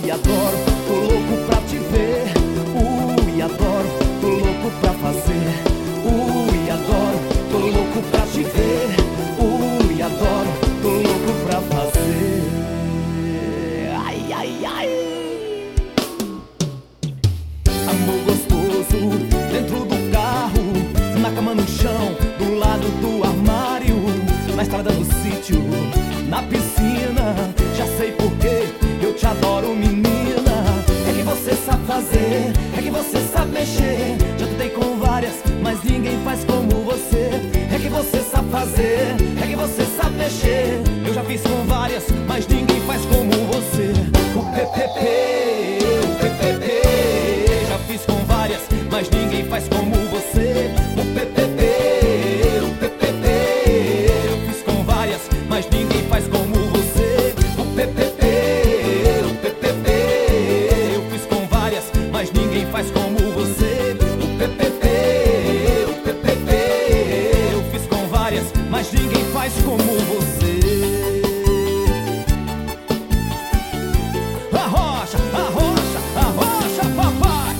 Ui, adoro, tô louco pra te ver. Ui, adoro, tô louco pra fazer. Ui, adoro, tô louco pra te ver. Ui, adoro, tô louco pra fazer. Ai, ai, ai. Amor gostoso dentro do carro, na cama, no chão, do lado do armário, na estrada do sítio, na piscina. Já sei porquê, eu te adoro, menina. É que você sabe fazer, é que você sabe mexer. Já tentei com várias, mas ninguém faz como você. É que você sabe fazer, é que você sabe mexer. Eu já fiz com várias, mas ninguém faz como você. O PPP, o PPP. Já fiz com várias, mas ninguém faz como você. O PPP, o PPP. Eu fiz com várias, mas ninguém faz como você. O PPP, o PPP. Eu fiz com várias, mas ninguém faz como você. O PPP, o PPP. Eu fiz com várias, mas ninguém faz como você. Arrocha, arrocha, arrocha, papai.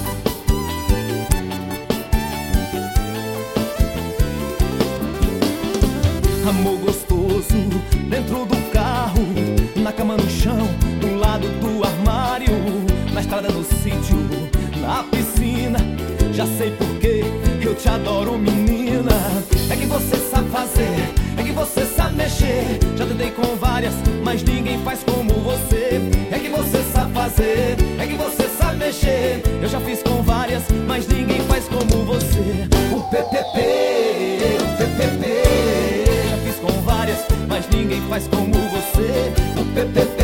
Amor gostoso dentro do carro, na cama, no chão, do lado do armário, na estrada do sítio, na piscina. Já sei porquê, eu te adoro, menina. É que você sabe fazer, é que você sabe mexer. Já tentei com várias, mas ninguém faz como você. É que você sabe fazer, é que você sabe mexer. Eu já fiz com várias, mas ninguém faz como você. O PPP, o PPP. Já fiz com várias, mas ninguém faz como você. O PPP.